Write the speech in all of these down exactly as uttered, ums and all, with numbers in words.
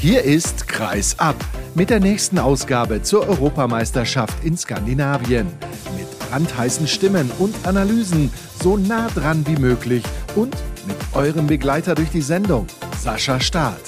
Hier ist Kreis ab mit der nächsten Ausgabe zur Europameisterschaft in Skandinavien. Mit brandheißen Stimmen und Analysen, so nah dran wie möglich und mit eurem Begleiter durch die Sendung, Sascha Staat.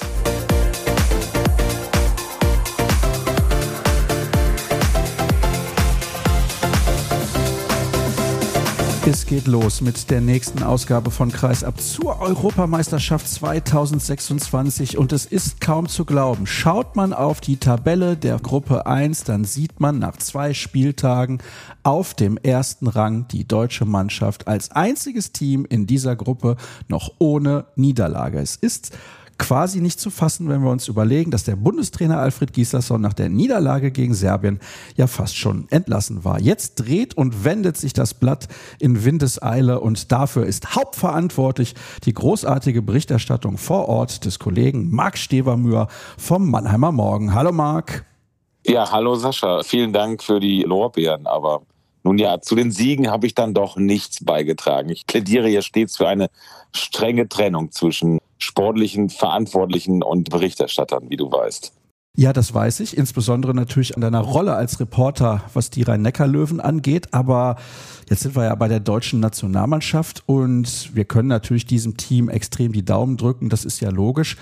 Es geht los mit der nächsten Ausgabe von Kreis ab zur Europameisterschaft zweitausendsechsundzwanzig und es ist kaum zu glauben. Schaut man auf die Tabelle der Gruppe eins, dann sieht man nach zwei Spieltagen auf dem ersten Rang die deutsche Mannschaft als einziges Team in dieser Gruppe noch ohne Niederlage. Es ist quasi nicht zu fassen, wenn wir uns überlegen, dass der Bundestrainer Alfred Gislason nach der Niederlage gegen Serbien ja fast schon entlassen war. Jetzt dreht und wendet sich das Blatt in Windeseile und dafür ist hauptverantwortlich die großartige Berichterstattung vor Ort des Kollegen Marc Stevermühr vom Mannheimer Morgen. Hallo Marc. Ja, hallo Sascha. Vielen Dank für die Lorbeeren, aber nun ja, zu den Siegen habe ich dann doch nichts beigetragen. Ich plädiere hier stets für eine strenge Trennung zwischen sportlichen Verantwortlichen und Berichterstattern, wie du weißt. Ja, das weiß ich, insbesondere natürlich an deiner Rolle als Reporter, was die Rhein-Neckar-Löwen angeht, aber jetzt sind wir ja bei der deutschen Nationalmannschaft und wir können natürlich diesem Team extrem die Daumen drücken, das ist ja logisch.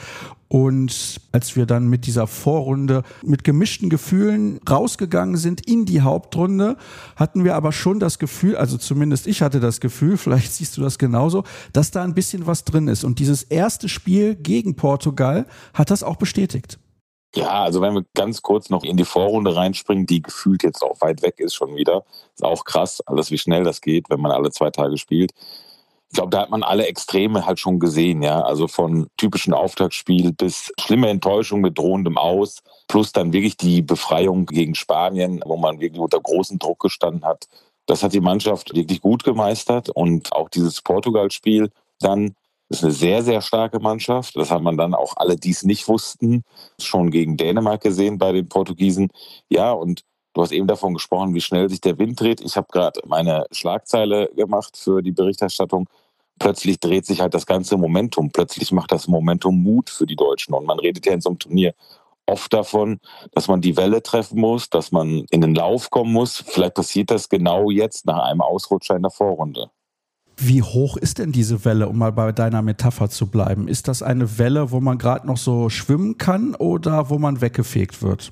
Und als wir dann mit dieser Vorrunde mit gemischten Gefühlen rausgegangen sind in die Hauptrunde, hatten wir aber schon das Gefühl, also zumindest ich hatte das Gefühl, vielleicht siehst du das genauso, dass da ein bisschen was drin ist. Und dieses erste Spiel gegen Portugal hat das auch bestätigt. Ja, also wenn wir ganz kurz noch in die Vorrunde reinspringen, die gefühlt jetzt auch weit weg ist schon wieder, ist auch krass, alles wie schnell das geht, wenn man alle zwei Tage spielt. Ich glaube, da hat man alle Extreme halt schon gesehen, ja, also von typischen Auftaktspiel bis schlimme Enttäuschung mit drohendem Aus, plus dann wirklich die Befreiung gegen Spanien, wo man wirklich unter großem Druck gestanden hat. Das hat die Mannschaft wirklich gut gemeistert und auch dieses Portugal-Spiel dann ist eine sehr, sehr starke Mannschaft. Das hat man dann auch alle, die es nicht wussten, schon gegen Dänemark gesehen bei den Portugiesen. Ja, und du hast eben davon gesprochen, wie schnell sich der Wind dreht. Ich habe gerade meine Schlagzeile gemacht für die Berichterstattung. Plötzlich dreht sich halt das ganze Momentum. Plötzlich macht das Momentum Mut für die Deutschen. Und man redet ja in so einem Turnier oft davon, dass man die Welle treffen muss, dass man in den Lauf kommen muss. Vielleicht passiert das genau jetzt nach einem Ausrutscher in der Vorrunde. Wie hoch ist denn diese Welle, um mal bei deiner Metapher zu bleiben? Ist das eine Welle, wo man gerade noch so schwimmen kann oder wo man weggefegt wird?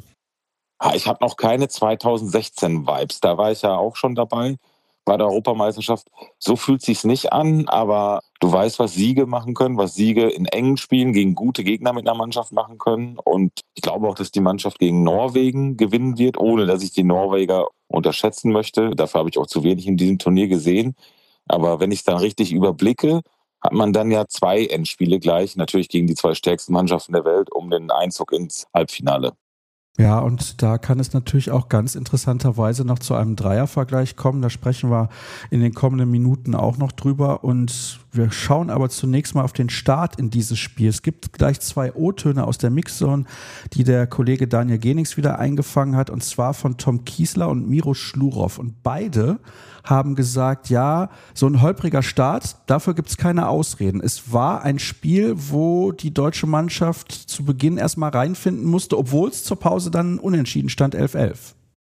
Ich habe noch keine zweitausendsechzehn-Vibes. Da war ich ja auch schon dabei bei der Europameisterschaft. So fühlt sich's nicht an, aber du weißt, was Siege machen können, was Siege in engen Spielen gegen gute Gegner mit einer Mannschaft machen können. Und ich glaube auch, dass die Mannschaft gegen Norwegen gewinnen wird, ohne dass ich die Norweger unterschätzen möchte. Dafür habe ich auch zu wenig in diesem Turnier gesehen. Aber wenn ich es dann richtig überblicke, hat man dann ja zwei Endspiele gleich, natürlich gegen die zwei stärksten Mannschaften der Welt, um den Einzug ins Halbfinale. Ja, und da kann es natürlich auch ganz interessanterweise noch zu einem Dreiervergleich kommen. Da sprechen wir in den kommenden Minuten auch noch drüber. Und wir schauen aber zunächst mal auf den Start in dieses Spiel. Es gibt gleich zwei O-Töne aus der Mixzone, die der Kollege Daniel Genix wieder eingefangen hat, und zwar von Tom Kiesler und Miro Schlurow. Und beide haben gesagt, ja, so ein holpriger Start, dafür gibt es keine Ausreden. Es war ein Spiel, wo die deutsche Mannschaft zu Beginn erstmal reinfinden musste, obwohl es zur Pause dann unentschieden stand, elf elf.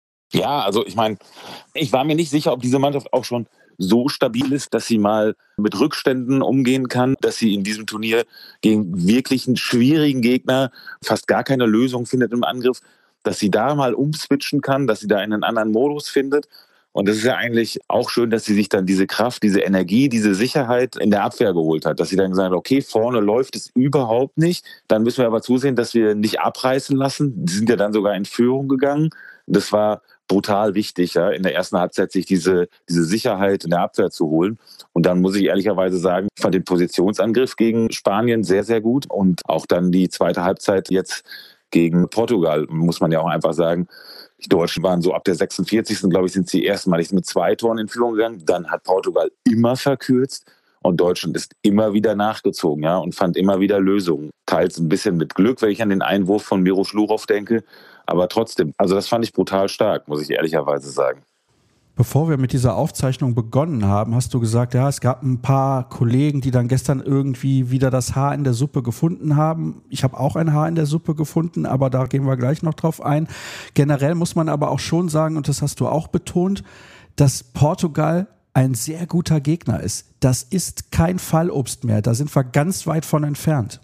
Ja, also ich meine, ich war mir nicht sicher, ob diese Mannschaft auch schon so stabil ist, dass sie mal mit Rückständen umgehen kann, dass sie in diesem Turnier gegen wirklich einen schwierigen Gegner fast gar keine Lösung findet im Angriff, dass sie da mal umswitchen kann, dass sie da einen anderen Modus findet. Und das ist ja eigentlich auch schön, dass sie sich dann diese Kraft, diese Energie, diese Sicherheit in der Abwehr geholt hat. Dass sie dann gesagt hat, okay, vorne läuft es überhaupt nicht. Dann müssen wir aber zusehen, dass wir nicht abreißen lassen. Die sind ja dann sogar in Führung gegangen. Das war brutal wichtig, ja, in der ersten Halbzeit sich diese, diese Sicherheit in der Abwehr zu holen. Und dann muss ich ehrlicherweise sagen, ich fand den Positionsangriff gegen Spanien sehr, sehr gut. Und auch dann die zweite Halbzeit jetzt gegen Portugal, muss man ja auch einfach sagen. Die Deutschen waren so ab der sechsundvierzigsten glaube ich, sind sie erstmalig mit zwei Toren in Führung gegangen. Dann hat Portugal immer verkürzt und Deutschland ist immer wieder nachgezogen, ja, und fand immer wieder Lösungen. Teils ein bisschen mit Glück, wenn ich an den Einwurf von Miro Schlurow denke. Aber trotzdem, also das fand ich brutal stark, muss ich ehrlicherweise sagen. Bevor wir mit dieser Aufzeichnung begonnen haben, hast du gesagt, ja, es gab ein paar Kollegen, die dann gestern irgendwie wieder das Haar in der Suppe gefunden haben. Ich habe auch ein Haar in der Suppe gefunden, aber da gehen wir gleich noch drauf ein. Generell muss man aber auch schon sagen, und das hast du auch betont, dass Portugal ein sehr guter Gegner ist. Das ist kein Fallobst mehr. Da sind wir ganz weit von entfernt.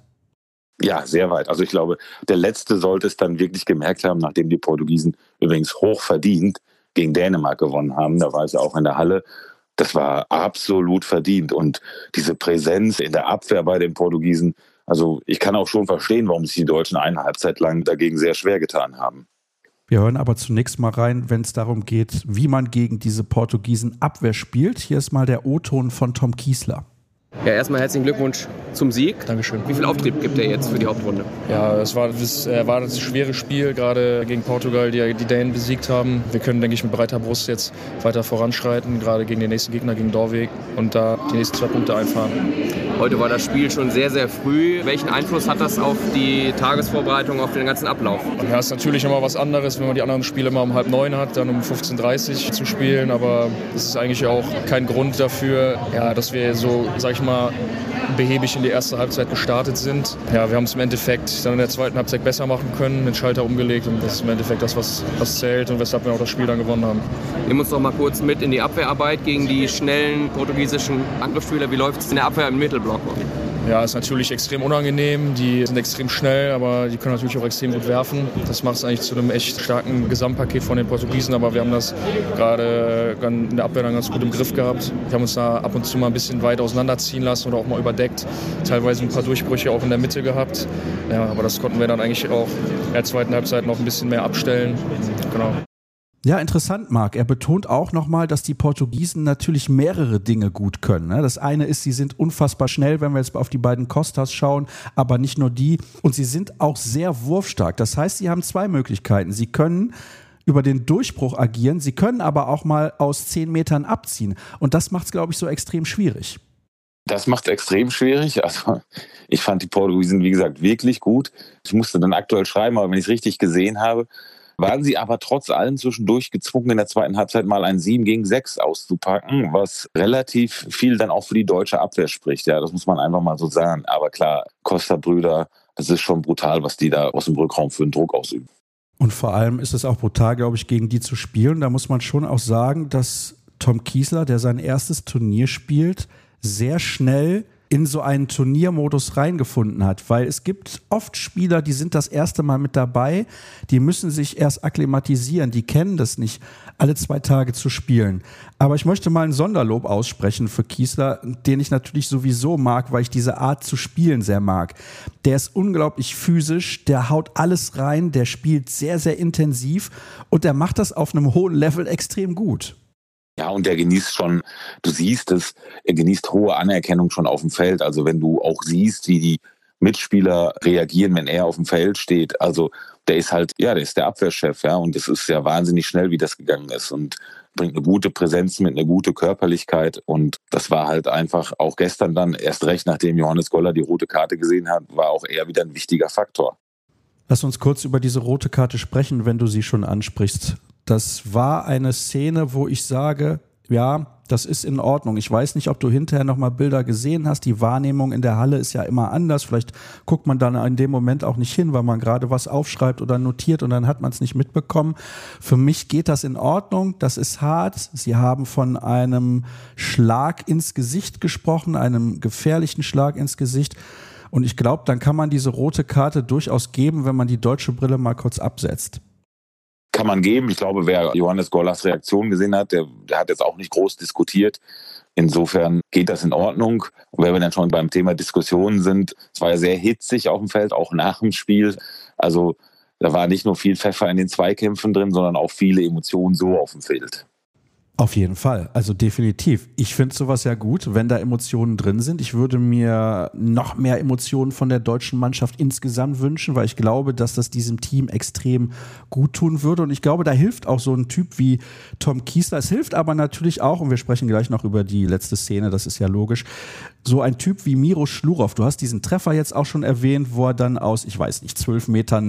Ja, sehr weit. Also ich glaube, der Letzte sollte es dann wirklich gemerkt haben, nachdem die Portugiesen übrigens hoch verdient gegen Dänemark gewonnen haben. Da war ich auch in der Halle. Das war absolut verdient. Und diese Präsenz in der Abwehr bei den Portugiesen, also ich kann auch schon verstehen, warum sich die Deutschen eine Halbzeit lang dagegen sehr schwer getan haben. Wir hören aber zunächst mal rein, wenn es darum geht, wie man gegen diese Portugiesen Abwehr spielt. Hier ist mal der O-Ton von Tom Kiesler. Ja, erstmal herzlichen Glückwunsch zum Sieg. Dankeschön. Wie viel Auftrieb gibt er jetzt für die Hauptrunde? Ja, es war das, äh, war das schwere Spiel, gerade gegen Portugal, die die Dänen besiegt haben. Wir können, denke ich, mit breiter Brust jetzt weiter voranschreiten, gerade gegen den nächsten Gegner, gegen Dorweg, und da die nächsten zwei Punkte einfahren. Heute war das Spiel schon sehr, sehr früh. Welchen Einfluss hat das auf die Tagesvorbereitung, auf den ganzen Ablauf? Ja, es ist natürlich immer was anderes, wenn man die anderen Spiele immer um halb neun hat, dann um fünfzehn Uhr dreißig zu spielen. Aber das ist eigentlich auch kein Grund dafür, ja, dass wir so, sag ich mal, behäbig in die erste Halbzeit gestartet sind. Ja, wir haben es im Endeffekt dann in der zweiten Halbzeit besser machen können, den Schalter umgelegt, und das ist im Endeffekt das, was, was zählt und weshalb wir auch das Spiel dann gewonnen haben. Nimm uns doch mal kurz mit in die Abwehrarbeit gegen die schnellen portugiesischen Angriffsspieler. Wie läuft es in der Abwehr im Mittelblock? Ja, ist natürlich extrem unangenehm. Die sind extrem schnell, aber die können natürlich auch extrem gut werfen. Das macht es eigentlich zu einem echt starken Gesamtpaket von den Portugiesen. Aber wir haben das gerade in der Abwehr dann ganz gut im Griff gehabt. Wir haben uns da ab und zu mal ein bisschen weit auseinanderziehen lassen oder auch mal überdeckt. Teilweise ein paar Durchbrüche auch in der Mitte gehabt. Ja, aber das konnten wir dann eigentlich auch in der zweiten Halbzeit noch ein bisschen mehr abstellen. Genau. Ja, interessant, Marc. Er betont auch nochmal, dass die Portugiesen natürlich mehrere Dinge gut können. Das eine ist, sie sind unfassbar schnell, wenn wir jetzt auf die beiden Costas schauen, aber nicht nur die. Und sie sind auch sehr wurfstark. Das heißt, sie haben zwei Möglichkeiten. Sie können über den Durchbruch agieren, sie können aber auch mal aus zehn Metern abziehen. Und das macht es, glaube ich, so extrem schwierig. Das macht es extrem schwierig. Also ich fand die Portugiesen, wie gesagt, wirklich gut. Ich musste dann aktuell schreiben, aber wenn ich es richtig gesehen habe, waren sie aber trotz allem zwischendurch gezwungen, in der zweiten Halbzeit mal ein sieben gegen sechs auszupacken, was relativ viel dann auch für die deutsche Abwehr spricht. Ja, das muss man einfach mal so sagen. Aber klar, Costa-Brüder, das ist schon brutal, was die da aus dem Rückraum für einen Druck ausüben. Und vor allem ist es auch brutal, glaube ich, gegen die zu spielen. Da muss man schon auch sagen, dass Tom Kiesler, der sein erstes Turnier spielt, sehr schnell in so einen Turniermodus reingefunden hat, weil es gibt oft Spieler, die sind das erste Mal mit dabei, die müssen sich erst akklimatisieren, die kennen das nicht, alle zwei Tage zu spielen. Aber ich möchte mal ein Sonderlob aussprechen für Kiesler, den ich natürlich sowieso mag, weil ich diese Art zu spielen sehr mag. Der ist unglaublich physisch, der haut alles rein, der spielt sehr, sehr intensiv und der macht das auf einem hohen Level extrem gut. Ja, und der genießt schon, du siehst es, er genießt hohe Anerkennung schon auf dem Feld. Also wenn du auch siehst, wie die Mitspieler reagieren, wenn er auf dem Feld steht. Also der ist halt, ja, der ist der Abwehrchef, ja, und es ist ja wahnsinnig schnell, wie das gegangen ist und bringt eine gute Präsenz mit, eine gute Körperlichkeit, und das war halt einfach auch gestern dann, erst recht nachdem Johannes Goller die rote Karte gesehen hat, war auch er wieder ein wichtiger Faktor. Lass uns kurz über diese rote Karte sprechen, wenn du sie schon ansprichst. Das war eine Szene, wo ich sage, ja, das ist in Ordnung. Ich weiß nicht, ob du hinterher nochmal Bilder gesehen hast. Die Wahrnehmung in der Halle ist ja immer anders. Vielleicht guckt man dann in dem Moment auch nicht hin, weil man gerade was aufschreibt oder notiert und dann hat man es nicht mitbekommen. Für mich geht das in Ordnung. Das ist hart. Sie haben von einem Schlag ins Gesicht gesprochen, einem gefährlichen Schlag ins Gesicht. Und ich glaube, dann kann man diese rote Karte durchaus geben, wenn man die deutsche Brille mal kurz absetzt. Kann man geben. Ich glaube, wer Johannes Gollers Reaktion gesehen hat, der, der hat jetzt auch nicht groß diskutiert. Insofern geht das in Ordnung. Und wenn wir dann schon beim Thema Diskussionen sind, es war ja sehr hitzig auf dem Feld, auch nach dem Spiel. Also da war nicht nur viel Pfeffer in den Zweikämpfen drin, sondern auch viele Emotionen so auf dem Feld. Auf jeden Fall, also definitiv. Ich finde sowas ja gut, wenn da Emotionen drin sind. Ich würde mir noch mehr Emotionen von der deutschen Mannschaft insgesamt wünschen, weil ich glaube, dass das diesem Team extrem gut tun würde. Und ich glaube, da hilft auch so ein Typ wie Tom Kiesler. Es hilft aber natürlich auch, und wir sprechen gleich noch über die letzte Szene, das ist ja logisch, so ein Typ wie Miro Schlurov. Du hast diesen Treffer jetzt auch schon erwähnt, wo er dann aus, ich weiß nicht, zwölf Metern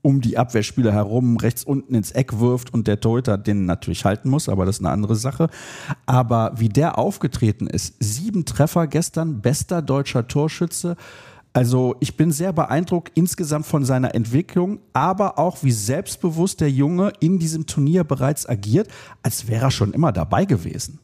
um die Abwehrspieler herum rechts unten ins Eck wirft und der Torhüter den natürlich halten muss, aber das ist eine andere Sache. Aber wie der aufgetreten ist, sieben Treffer gestern, bester deutscher Torschütze. Also ich bin sehr beeindruckt insgesamt von seiner Entwicklung, aber auch wie selbstbewusst der Junge in diesem Turnier bereits agiert, als wäre er schon immer dabei gewesen.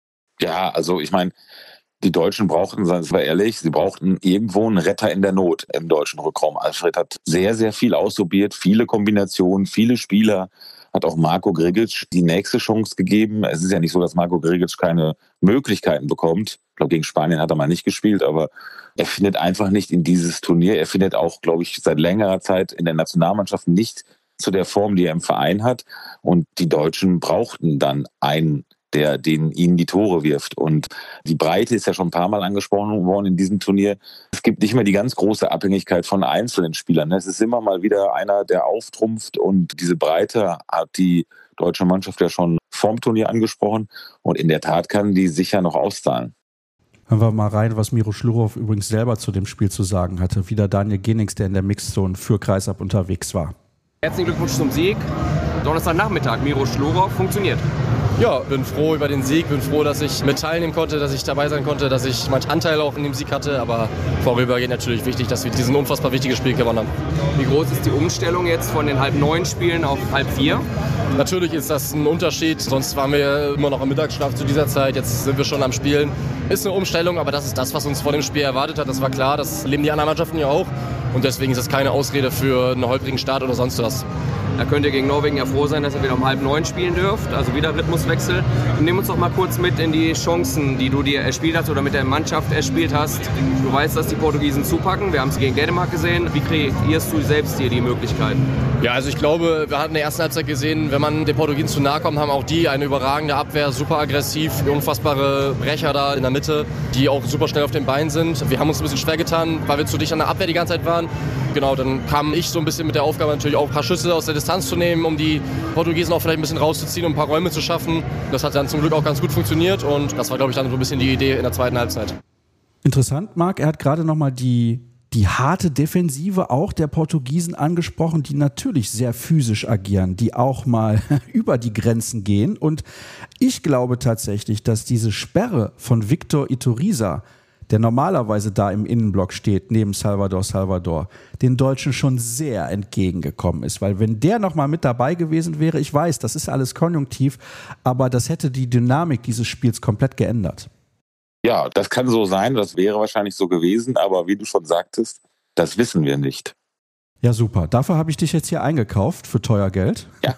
Ja, also ich meine, die Deutschen brauchten, seien wir ehrlich, sie brauchten irgendwo einen Retter in der Not im deutschen Rückraum. Alfred hat sehr, sehr viel ausprobiert, viele Kombinationen, viele Spieler, hat auch Marko Grigic die nächste Chance gegeben. Es ist ja nicht so, dass Marko Grigic keine Möglichkeiten bekommt. Ich glaube, gegen Spanien hat er mal nicht gespielt, aber er findet einfach nicht in dieses Turnier. Er findet auch, glaube ich, seit längerer Zeit in der Nationalmannschaft nicht zu der Form, die er im Verein hat. Und die Deutschen brauchten dann einen, der den ihnen die Tore wirft. Und die Breite ist ja schon ein paar Mal angesprochen worden in diesem Turnier. Es gibt nicht mehr die ganz große Abhängigkeit von einzelnen Spielern. Es ist immer mal wieder einer, der auftrumpft, und diese Breite hat die deutsche Mannschaft ja schon vorm Turnier angesprochen, und in der Tat kann die sicher noch auszahlen. Hören wir mal rein, was Miro Schlurow übrigens selber zu dem Spiel zu sagen hatte. Wieder Daniel Genings, der in der Mixzone für Kreisab unterwegs war. Herzlichen Glückwunsch zum Sieg. Donnerstagnachmittag, Miro Schlurow, funktioniert. Ja, bin froh über den Sieg, bin froh, dass ich mit teilnehmen konnte, dass ich dabei sein konnte, dass ich meinen Anteil auch in dem Sieg hatte, aber vorübergehend natürlich wichtig, dass wir diesen unfassbar wichtiges Spiel gewonnen haben. Wie groß ist die Umstellung jetzt von den halb neun Spielen auf halb vier? Natürlich ist das ein Unterschied, sonst waren wir immer noch im Mittagsschlaf zu dieser Zeit, jetzt sind wir schon am Spielen. Ist eine Umstellung, aber das ist das, was uns vor dem Spiel erwartet hat, das war klar, das leben die anderen Mannschaften ja auch, und deswegen ist das keine Ausrede für einen holprigen Start oder sonst was. Da könnt ihr gegen Norwegen ja froh sein, dass ihr wieder um halb neun spielen dürft, also wieder Rhythmuswechsel. Nimm uns doch mal kurz mit in die Chancen, die du dir erspielt hast oder mit der Mannschaft erspielt hast. Du weißt, dass die Portugiesen zupacken, wir haben es gegen Dänemark gesehen. Wie kreierst du selbst dir die Möglichkeiten? Ja, also ich glaube, wir hatten in der ersten Halbzeit gesehen, wenn man den Portugiesen zu nahe kommt, haben auch die eine überragende Abwehr, super aggressiv, unfassbare Brecher da in der Mitte, die auch super schnell auf den Beinen sind. Wir haben uns ein bisschen schwer getan, weil wir zu dicht an der Abwehr die ganze Zeit waren. Genau, dann kam ich so ein bisschen mit der Aufgabe, natürlich auch ein paar Schüsse aus der Distanz zu nehmen, um die Portugiesen auch vielleicht ein bisschen rauszuziehen und ein paar Räume zu schaffen. Das hat dann zum Glück auch ganz gut funktioniert, und das war, glaube ich, dann so ein bisschen die Idee in der zweiten Halbzeit. Interessant, Marc, er hat gerade nochmal die, die harte Defensive auch der Portugiesen angesprochen, die natürlich sehr physisch agieren, die auch mal über die Grenzen gehen. Und ich glaube tatsächlich, dass diese Sperre von Victor Iturriza, der normalerweise da im Innenblock steht, neben Salvador Salvador, den Deutschen schon sehr entgegengekommen ist. Weil wenn der nochmal mit dabei gewesen wäre, ich weiß, das ist alles konjunktiv, aber das hätte die Dynamik dieses Spiels komplett geändert. Ja, das kann so sein, das wäre wahrscheinlich so gewesen, aber wie du schon sagtest, das wissen wir nicht. Ja, super. Dafür habe ich dich jetzt hier eingekauft, für teuer Geld. Ja.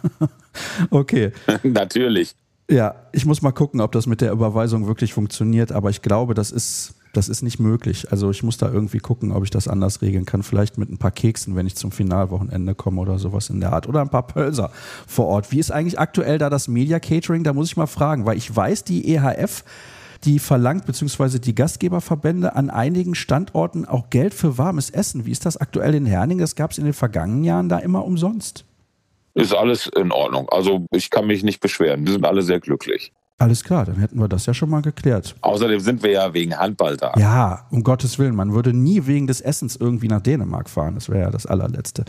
Okay. Natürlich. Ja, ich muss mal gucken, ob das mit der Überweisung wirklich funktioniert, aber ich glaube, das ist, das ist nicht möglich. Also ich muss da irgendwie gucken, ob ich das anders regeln kann. Vielleicht mit ein paar Keksen, wenn ich zum Finalwochenende komme oder sowas in der Art. Oder ein paar Pölser vor Ort. Wie ist eigentlich aktuell da das Media Catering? Da muss ich mal fragen, weil ich weiß, die E H F, die verlangt, beziehungsweise die Gastgeberverbände an einigen Standorten auch Geld für warmes Essen. Wie ist das aktuell in Herning? Das gab es in den vergangenen Jahren da immer umsonst. Ist alles in Ordnung. Also ich kann mich nicht beschweren. Wir sind alle sehr glücklich. Alles klar, dann hätten wir das ja schon mal geklärt. Außerdem sind wir ja wegen Handball da. Ja, um Gottes Willen, man würde nie wegen des Essens irgendwie nach Dänemark fahren. Das wäre ja das allerletzte.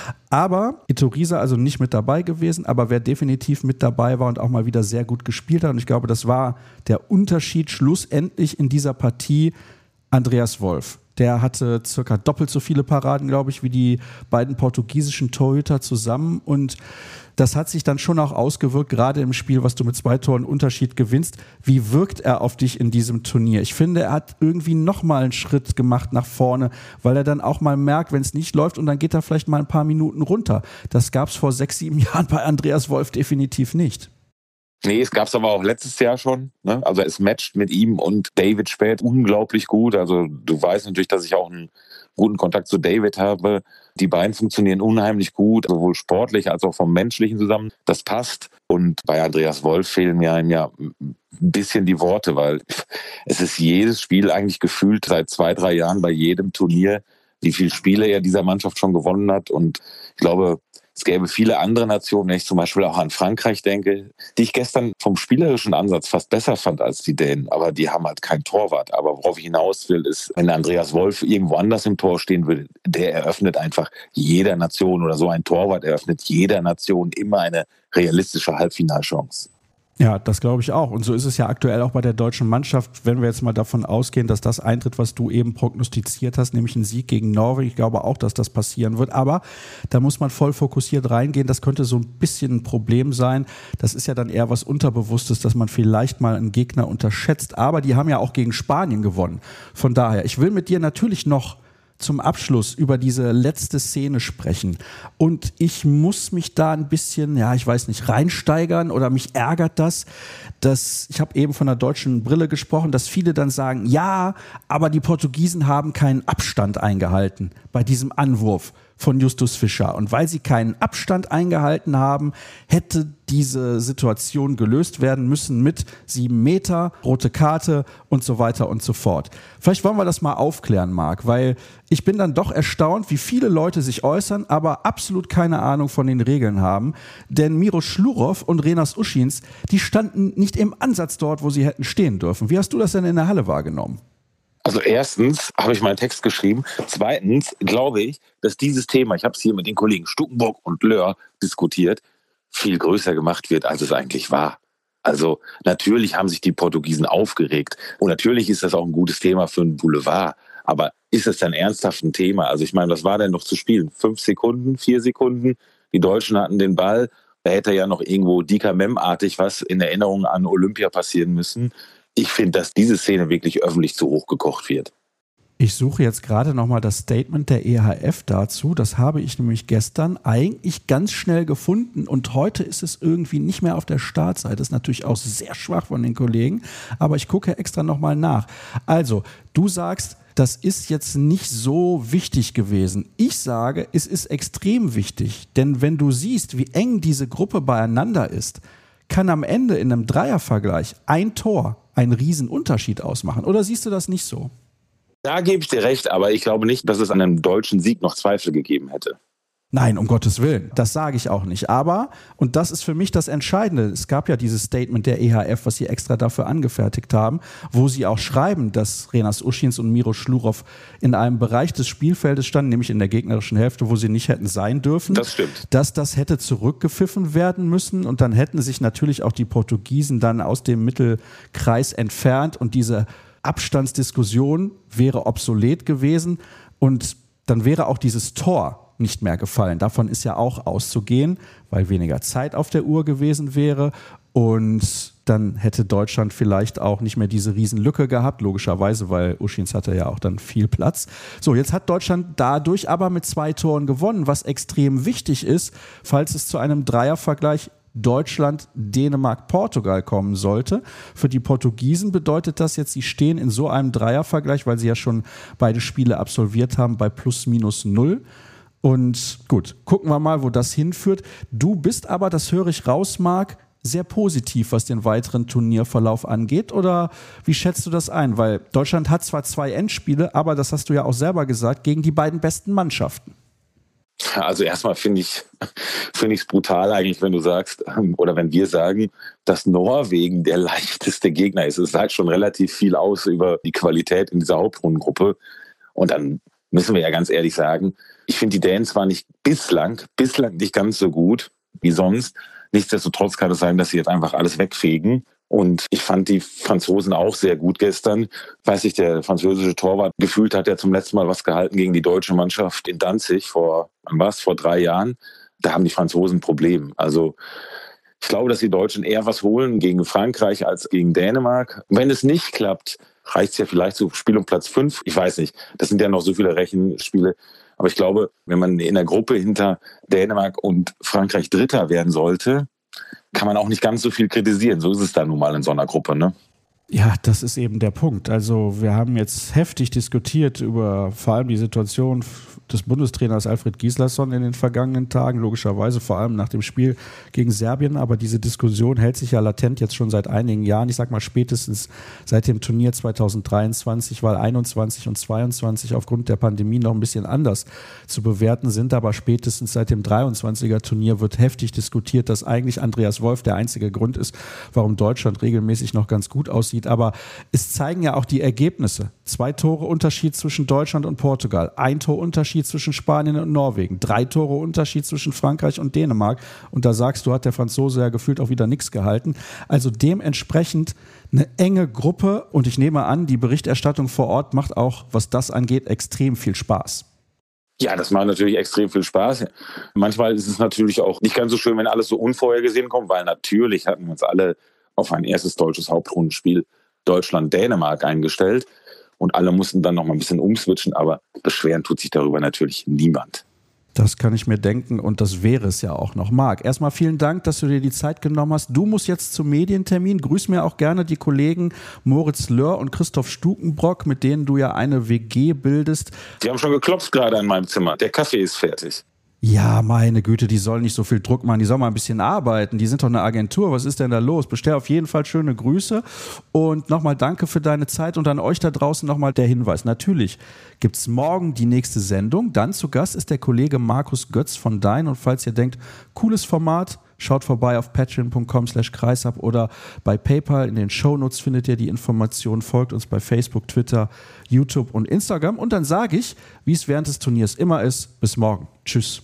Aber Iturriza also nicht mit dabei gewesen, aber wer definitiv mit dabei war und auch mal wieder sehr gut gespielt hat, und ich glaube, das war der Unterschied schlussendlich in dieser Partie, Andreas Wolf. Der hatte circa doppelt so viele Paraden, glaube ich, wie die beiden portugiesischen Torhüter zusammen. Und das hat sich dann schon auch ausgewirkt, gerade im Spiel, was du mit zwei Toren Unterschied gewinnst. Wie wirkt er auf dich in diesem Turnier? Ich finde, er hat irgendwie nochmal einen Schritt gemacht nach vorne, weil er dann auch mal merkt, wenn es nicht läuft, und dann geht er vielleicht mal ein paar Minuten runter. Das gab es vor sechs, sieben Jahren bei Andreas Wolf definitiv nicht. Nee, es gab es aber auch letztes Jahr schon. Ne? Also es matcht mit ihm und David Späth unglaublich gut. Also du weißt natürlich, dass ich auch einen guten Kontakt zu David habe. Die beiden funktionieren unheimlich gut, sowohl sportlich als auch vom Menschlichen zusammen. Das passt. Und bei Andreas Wolf fehlen mir einem ja ein bisschen die Worte, weil es ist jedes Spiel eigentlich gefühlt seit zwei, drei Jahren bei jedem Turnier, wie viele Spiele er dieser Mannschaft schon gewonnen hat. Und ich glaube, Es gäbe viele andere Nationen, wenn ich zum Beispiel auch an Frankreich denke, die ich gestern vom spielerischen Ansatz fast besser fand als die Dänen. Aber die haben halt keinen Torwart. Aber worauf ich hinaus will, ist, wenn Andreas Wolf irgendwo anders im Tor stehen würde, der eröffnet einfach jeder Nation oder so ein Torwart eröffnet jeder Nation immer eine realistische Halbfinalchance. Ja, das glaube ich auch. Und so ist es ja aktuell auch bei der deutschen Mannschaft, wenn wir jetzt mal davon ausgehen, dass das eintritt, was du eben prognostiziert hast, nämlich ein Sieg gegen Norwegen. Ich glaube auch, dass das passieren wird. Aber da muss man voll fokussiert reingehen. Das könnte so ein bisschen ein Problem sein. Das ist ja dann eher was Unterbewusstes, dass man vielleicht mal einen Gegner unterschätzt. Aber die haben ja auch gegen Spanien gewonnen. Von daher, ich will mit dir natürlich noch zum Abschluss über diese letzte Szene sprechen. Und ich muss mich da ein bisschen, ja, ich weiß nicht, reinsteigern oder mich ärgert das, dass, ich habe eben von der deutschen Brille gesprochen, dass viele dann sagen, ja, aber die Portugiesen haben keinen Abstand eingehalten bei diesem Anwurf von Justus Fischer. Und weil sie keinen Abstand eingehalten haben, hätte diese Situation gelöst werden müssen mit sieben Meter, rote Karte und so weiter und so fort. Vielleicht wollen wir das mal aufklären, Marc, weil ich bin dann doch erstaunt, wie viele Leute sich äußern, aber absolut keine Ahnung von den Regeln haben. Denn Miro Schlurov und Renas Uschins, die standen nicht im Ansatz dort, wo sie hätten stehen dürfen. Wie hast du das denn in der Halle wahrgenommen? Also erstens habe ich meinen Text geschrieben. Zweitens glaube ich, dass dieses Thema, ich habe es hier mit den Kollegen Stukenburg und Löhr diskutiert, viel größer gemacht wird, als es eigentlich war. Also natürlich haben sich die Portugiesen aufgeregt. Und natürlich ist das auch ein gutes Thema für einen Boulevard. Aber ist es dann ernsthaft ein Thema? Also ich meine, was war denn noch zu spielen? Fünf Sekunden, vier Sekunden? Die Deutschen hatten den Ball. Da hätte ja noch irgendwo Dika Mem-artig was in Erinnerung an Olympia passieren müssen. Ich finde, dass diese Szene wirklich öffentlich zu hoch gekocht wird. Ich suche jetzt gerade nochmal das Statement der E H F dazu. Das habe ich nämlich gestern eigentlich ganz schnell gefunden und heute ist es irgendwie nicht mehr auf der Startseite. Das ist natürlich auch sehr schwach von den Kollegen, aber ich gucke extra nochmal nach. Also, du sagst, das ist jetzt nicht so wichtig gewesen. Ich sage, es ist extrem wichtig, denn wenn du siehst, wie eng diese Gruppe beieinander ist, kann am Ende in einem Dreiervergleich ein Tor einen riesen Unterschied ausmachen. Oder siehst du das nicht so? Da gebe ich dir recht, aber ich glaube nicht, dass es an einem deutschen Sieg noch Zweifel gegeben hätte. Nein, um Gottes Willen, das sage ich auch nicht. Aber, und das ist für mich das Entscheidende, es gab ja dieses Statement der E H F, was sie extra dafür angefertigt haben, wo sie auch schreiben, dass Renas Uschins und Miro Schlurov in einem Bereich des Spielfeldes standen, nämlich in der gegnerischen Hälfte, wo sie nicht hätten sein dürfen. Das stimmt. Dass das hätte zurückgepfiffen werden müssen und dann hätten sich natürlich auch die Portugiesen dann aus dem Mittelkreis entfernt und diese Abstandsdiskussion wäre obsolet gewesen und dann wäre auch dieses Tor nicht mehr gefallen. Davon ist ja auch auszugehen, weil weniger Zeit auf der Uhr gewesen wäre und dann hätte Deutschland vielleicht auch nicht mehr diese Riesenlücke gehabt, logischerweise, weil Uschins hatte ja auch dann viel Platz. So, jetzt hat Deutschland dadurch aber mit zwei Toren gewonnen, was extrem wichtig ist, falls es zu einem Dreiervergleich Deutschland, Dänemark, Portugal kommen sollte. Für die Portugiesen bedeutet das jetzt, sie stehen in so einem Dreiervergleich, weil sie ja schon beide Spiele absolviert haben, bei plus minus null. Und gut, gucken wir mal, wo das hinführt. Du bist aber, das höre ich raus, Marc, sehr positiv, was den weiteren Turnierverlauf angeht. Oder wie schätzt du das ein? Weil Deutschland hat zwar zwei Endspiele, aber das hast du ja auch selber gesagt, gegen die beiden besten Mannschaften. Also erstmal finde ich finde ich es brutal eigentlich, wenn du sagst, oder wenn wir sagen, dass Norwegen der leichteste Gegner ist. Es sagt schon relativ viel aus über die Qualität in dieser Hauptrundengruppe. Und dann müssen wir ja ganz ehrlich sagen, ich finde die Dänen zwar nicht bislang, bislang nicht ganz so gut wie sonst. Nichtsdestotrotz kann es sein, dass sie jetzt einfach alles wegfegen. Und ich fand die Franzosen auch sehr gut gestern. Weiß ich, der französische Torwart gefühlt hat ja zum letzten Mal was gehalten gegen die deutsche Mannschaft in Danzig vor, was, vor drei Jahren. Da haben die Franzosen ein Problem. Also ich glaube, dass die Deutschen eher was holen gegen Frankreich als gegen Dänemark. Wenn es nicht klappt, reicht es ja vielleicht zu Spiel um Platz fünf. Ich weiß nicht. Das sind ja noch so viele Rechenspiele. Aber ich glaube, wenn man in der Gruppe hinter Dänemark und Frankreich Dritter werden sollte, kann man auch nicht ganz so viel kritisieren. So ist es dann nun mal in so einer Gruppe, ne? Ja, das ist eben der Punkt. Also wir haben jetzt heftig diskutiert über vor allem die Situation des Bundestrainers Alfred Gislason in den vergangenen Tagen, logischerweise vor allem nach dem Spiel gegen Serbien. Aber diese Diskussion hält sich ja latent jetzt schon seit einigen Jahren. Ich sag mal spätestens seit dem Turnier zwanzig dreiundzwanzig, weil einundzwanzig und zweiundzwanzig aufgrund der Pandemie noch ein bisschen anders zu bewerten sind. Aber spätestens seit dem dreiundzwanziger Turnier wird heftig diskutiert, dass eigentlich Andreas Wolf der einzige Grund ist, warum Deutschland regelmäßig noch ganz gut aussieht. Aber es zeigen ja auch die Ergebnisse. Zwei Tore Unterschied zwischen Deutschland und Portugal, ein Tor Unterschied zwischen Spanien und Norwegen, drei Tore Unterschied zwischen Frankreich und Dänemark. Und da sagst du, hat der Franzose ja gefühlt auch wieder nichts gehalten. Also dementsprechend eine enge Gruppe. Und ich nehme an, die Berichterstattung vor Ort macht auch, was das angeht, extrem viel Spaß. Ja, das macht natürlich extrem viel Spaß. Manchmal ist es natürlich auch nicht ganz so schön, wenn alles so unvorhergesehen kommt, weil natürlich hatten wir uns alle auf ein erstes deutsches Hauptrundenspiel Deutschland-Dänemark eingestellt und alle mussten dann noch mal ein bisschen umswitchen, aber beschweren tut sich darüber natürlich niemand. Das kann ich mir denken und das wäre es ja auch noch. Marc, erstmal vielen Dank, dass du dir die Zeit genommen hast. Du musst jetzt zum Medientermin. Grüß mir auch gerne die Kollegen Moritz Löhr und Christoph Stukenbrock, mit denen du ja eine W G bildest. Die haben schon geklopft gerade in meinem Zimmer. Der Kaffee ist fertig. Ja, meine Güte, die sollen nicht so viel Druck machen, die sollen mal ein bisschen arbeiten, die sind doch eine Agentur, was ist denn da los? Bestell auf jeden Fall schöne Grüße und nochmal danke für deine Zeit und an euch da draußen nochmal der Hinweis. Natürlich gibt es morgen die nächste Sendung, dann zu Gast ist der Kollege Markus Götz von Dein und falls ihr denkt, cooles Format, schaut vorbei auf patreon.com slash kreisab oder bei PayPal. In den Shownotes findet ihr die Informationen. Folgt uns bei Facebook, Twitter, YouTube und Instagram. Und dann sage ich, wie es während des Turniers immer ist, bis morgen. Tschüss.